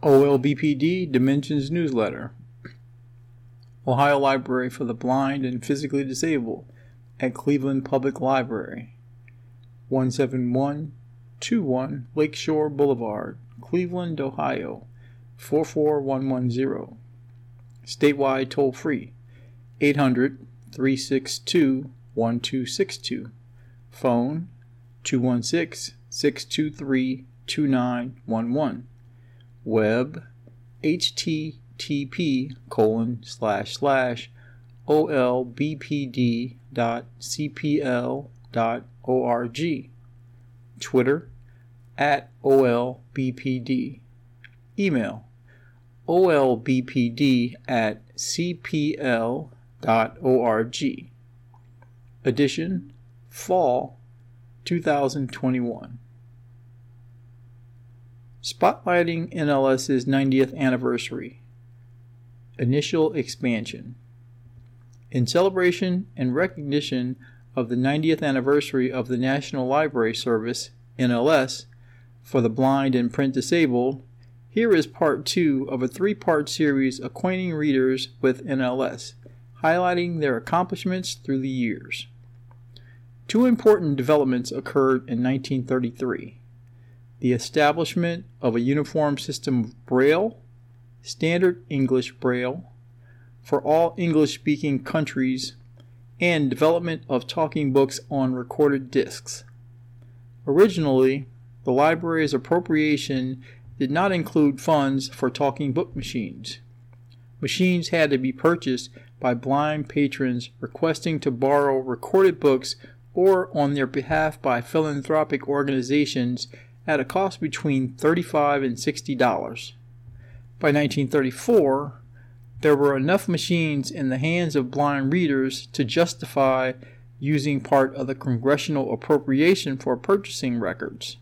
OLBPD Dimensions Newsletter. Ohio Library for the Blind and Physically Disabled at Cleveland Public Library, 17121 Lakeshore Boulevard, Cleveland, Ohio, 44110. Statewide toll free, 800-362-1262. Phone, 216-623-2911. Web, http://olbpd.cpl.org. Twitter, @olbpd. Email, olbpd@cpl.org. Edition, Fall 2021. Spotlighting NLS's 90th anniversary. Initial expansion. In celebration and recognition of the 90th anniversary of the National Library Service, NLS, for the blind and print disabled, here is part 2 of a 3-part series acquainting readers with NLS, highlighting their accomplishments through the years. 2 important developments occurred in 1933. The establishment of a uniform system of Braille, Standard English Braille, for all English-speaking countries, and development of talking books on recorded discs. Originally, the library's appropriation did not include funds for talking book machines. Machines had to be purchased by blind patrons requesting to borrow recorded books or on their behalf by philanthropic organizations at a cost between $35 and $60. By 1934, there were enough machines in the hands of blind readers to justify using part of the congressional appropriation for purchasing records.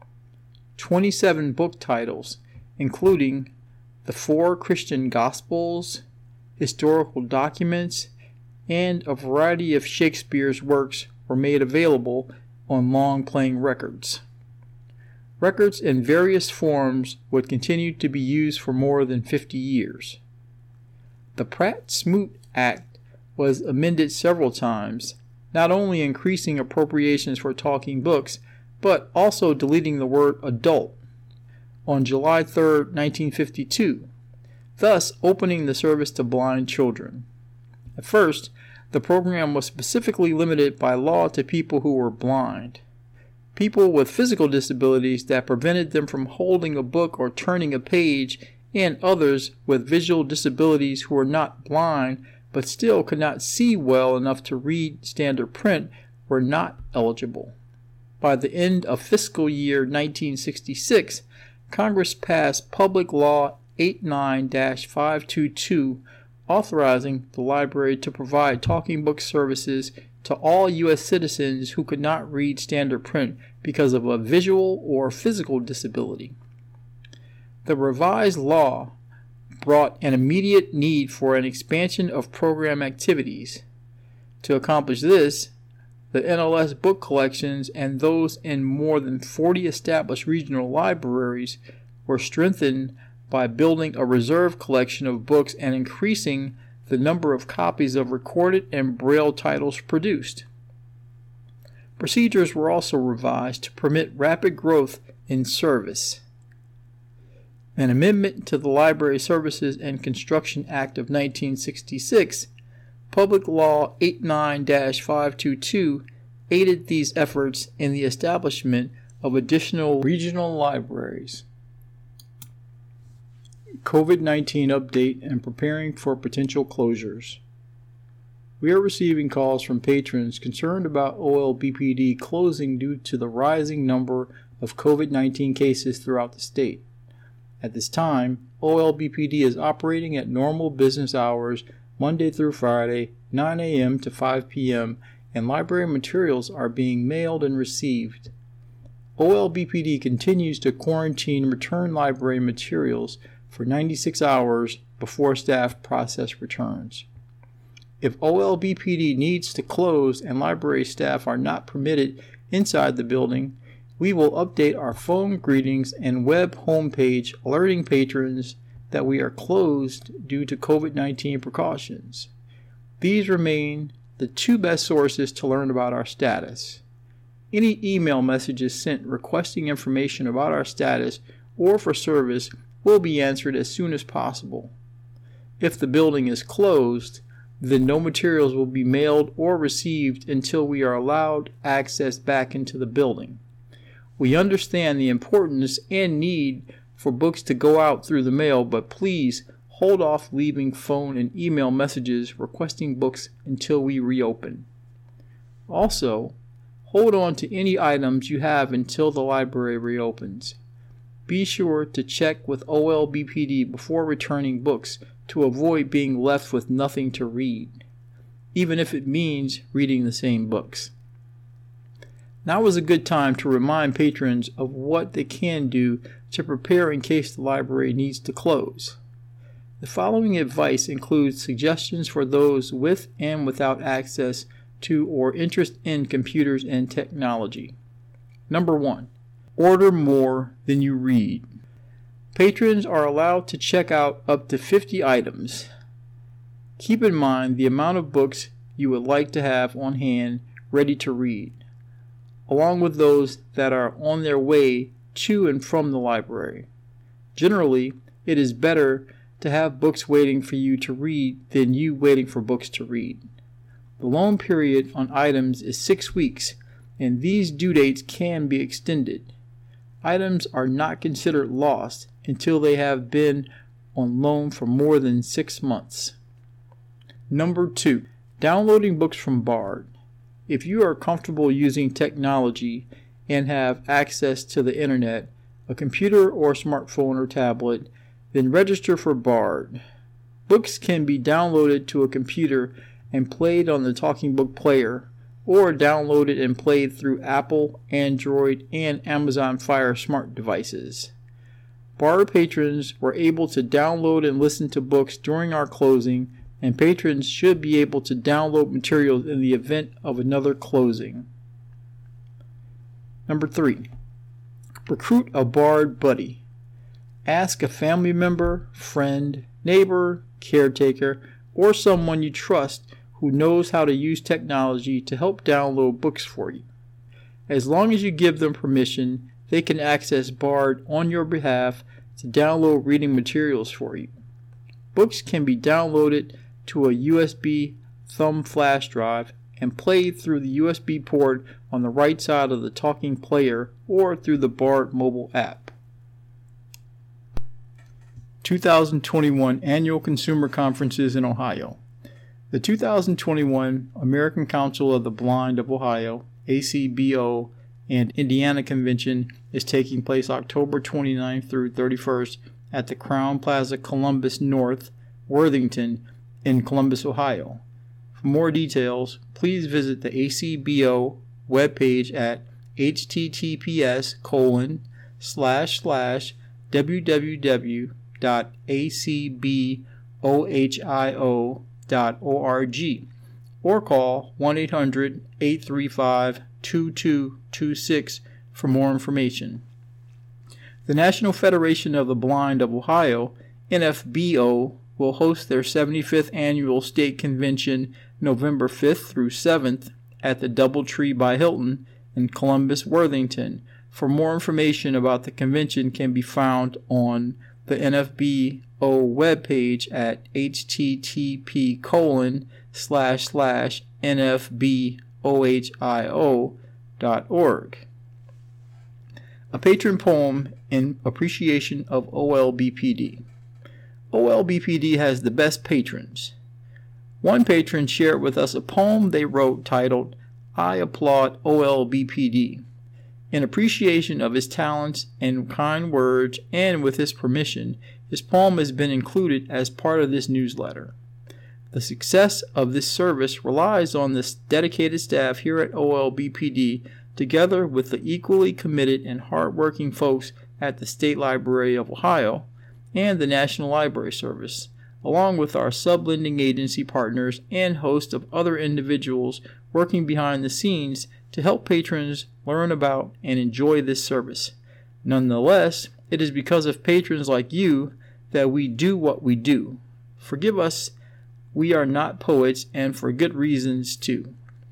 27 book titles, including the 4 Christian Gospels, historical documents, and a variety of Shakespeare's works were made available on long-playing records. Records in various forms would continue to be used for more than 50 years. The Pratt-Smoot Act was amended several times, not only increasing appropriations for talking books, but also deleting the word adult on July 3, 1952, thus opening the service to blind children. At first, the program was specifically limited by law to people who were blind. People with physical disabilities that prevented them from holding a book or turning a page, and others with visual disabilities who were not blind but still could not see well enough to read standard print were not eligible. By the end of fiscal year 1966, Congress passed Public Law 89-522, authorizing the library to provide talking book services to all U.S. citizens who could not read standard print because of a visual or physical disability. The revised law brought an immediate need for an expansion of program activities. To accomplish this, the NLS book collections and those in more than 40 established regional libraries were strengthened by building a reserve collection of books and increasing the number of copies of recorded and Braille titles produced. Procedures were also revised to permit rapid growth in service. An amendment to the Library Services and Construction Act of 1966, Public Law 89-522, aided these efforts in the establishment of additional regional libraries. COVID-19 update and preparing for potential closures. We are receiving calls from patrons concerned about OLBPD closing due to the rising number of COVID-19 cases throughout the state. At this time, OLBPD is operating at normal business hours Monday through Friday, 9 a.m. to 5 p.m., and library materials are being mailed and received. OLBPD continues to quarantine return library materials for 96 hours before staff process returns. If OLBPD needs to close and library staff are not permitted inside the building, We will update our phone greetings and web homepage alerting patrons that we are closed due to COVID-19 precautions. These remain the two best sources to learn about our status. Any email messages sent requesting information about our status or for service will be answered as soon as possible. If the building is closed, then no materials will be mailed or received until we are allowed access back into the building. We understand the importance and need for books to go out through the mail, but please hold off leaving phone and email messages requesting books until we reopen. Also, hold on to any items you have until the library reopens. Be sure to check with OLBPD before returning books to avoid being left with nothing to read, even if it means reading the same books. Now is a good time to remind patrons of what they can do to prepare in case the library needs to close. The following advice includes suggestions for those with and without access to or interest in computers and technology. Number 1. Order more than you read. Patrons are allowed to check out up to 50 items. Keep in mind the amount of books you would like to have on hand ready to read, along with those that are on their way to and from the library. Generally, it is better to have books waiting for you to read than you waiting for books to read. The loan period on items is 6 weeks, and these due dates can be extended. Items are not considered lost until they have been on loan for more than 6 months. Number 2. Downloading books from Bard. If you are comfortable using technology and have access to the internet, a computer or smartphone or tablet, then register for Bard. Books can be downloaded to a computer and played on the Talking Book Player, or downloaded and played through Apple, Android, and Amazon Fire smart devices. Bard patrons were able to download and listen to books during our closing, and patrons should be able to download materials in the event of another closing. Number 3. Recruit a Bard buddy. Ask a family member, friend, neighbor, caretaker, or someone you trust who knows how to use technology to help download books for you. As long as you give them permission, they can access Bard on your behalf to download reading materials for you. Books can be downloaded to a USB thumb flash drive and played through the USB port on the right side of the Talking Player or through the Bard mobile app. 2021 Annual Consumer Conferences in Ohio. The 2021 American Council of the Blind of Ohio, ACBO, and Indiana Convention is taking place October 29th through 31st at the Crowne Plaza Columbus North, Worthington, in Columbus, Ohio. For more details, please visit the ACBO webpage at https://www.acbohio.org or call 1-800-835-2226 for more information. The National Federation of the Blind of Ohio, NFBO, will host their 75th Annual State Convention November 5th through 7th at the DoubleTree by Hilton in Columbus, Worthington. For more information about the convention can be found on the NFBO webpage at http://nfbohio.org. A patron poem in appreciation of OLBPD. OLBPD has the best patrons. One patron shared with us a poem they wrote titled, "I Applaud OLBPD." In appreciation of his talents and kind words, and with his permission, his poem has been included as part of this newsletter. The success of this service relies on this dedicated staff here at OLBPD, together with the equally committed and hardworking folks at the State Library of Ohio and the National Library Service, along with our sublending agency partners and host of other individuals working behind the scenes to help patrons learn about and enjoy this service. Nonetheless, it is because of patrons like you that we do what we do. Forgive us, we are not poets, and for good reasons too.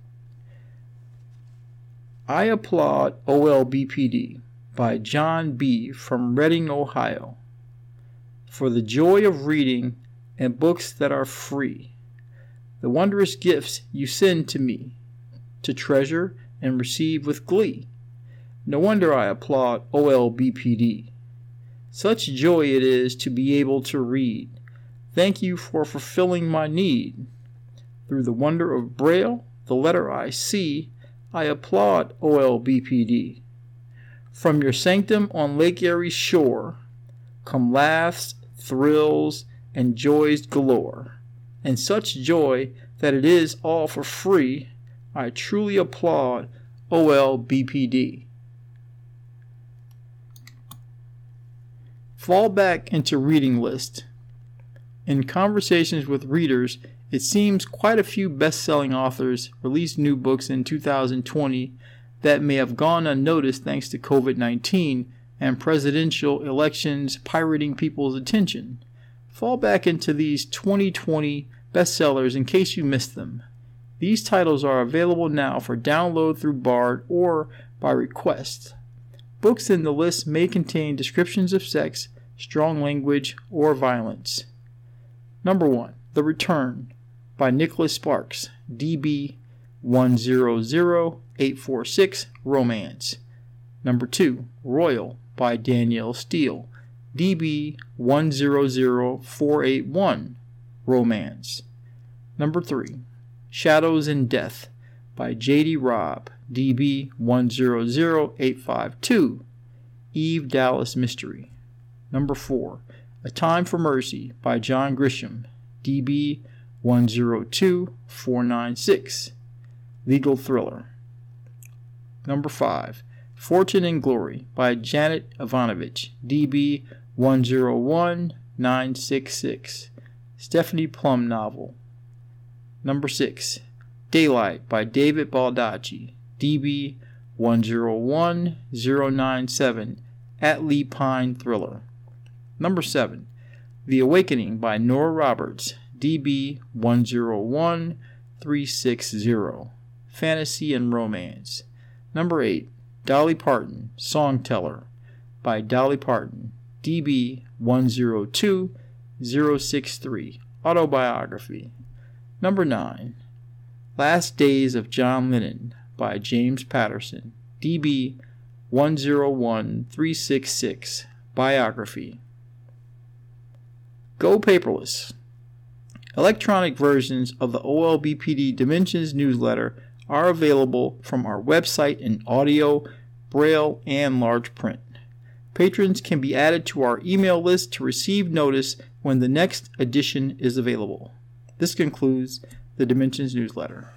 I Applaud OLBPD by John B. from Reading, Ohio. For the joy of reading and books that are free, the wondrous gifts you send to me, to treasure and receive with glee. No wonder I applaud OLBPD. Such joy it is to be able to read. Thank you for fulfilling my need. Through the wonder of Braille, the letter I see, I applaud OLBPD. From your sanctum on Lake Erie's shore, come laughs, thrills, and joys galore. And such joy that it is all for free, I truly applaud OLBPD. Fall back into reading list. In conversations with readers, it seems quite a few best-selling authors released new books in 2020 that may have gone unnoticed thanks to COVID-19 and presidential elections pirating people's attention. Fall back into these 2020 bestsellers in case you missed them. These titles are available now for download through Bard or by request. Books in the list may contain descriptions of sex, strong language, or violence. Number 1. The Return by Nicholas Sparks, DB 100846, Romance. Number 2. Royal by Danielle Steele, DB 100481, Romance. Number 3. Shadows and Death by J.D. Robb, DB 100852, Eve Dallas Mystery. Number 4. A Time for Mercy by John Grisham, DB 102496, Legal Thriller. Number 5. Fortune and Glory by Janet Ivanovich, DB 101966, Stephanie Plum novel. Number 6. Daylight by David Baldacci, DB 101097, Atlee Pine thriller. Number 7. The Awakening by Nora Roberts, DB 101360, fantasy and romance. Number 8. Dolly Parton, Songteller by Dolly Parton, DB 102063, autobiography. Number 9. Last Days of John Lennon by James Patterson, DB 101366, biography. Go paperless. Electronic versions of the OLBPD Dimensions newsletter are available from our website in audio, braille, and large print. Patrons can be added to our email list to receive notice when the next edition is available. This concludes the Dimensions newsletter.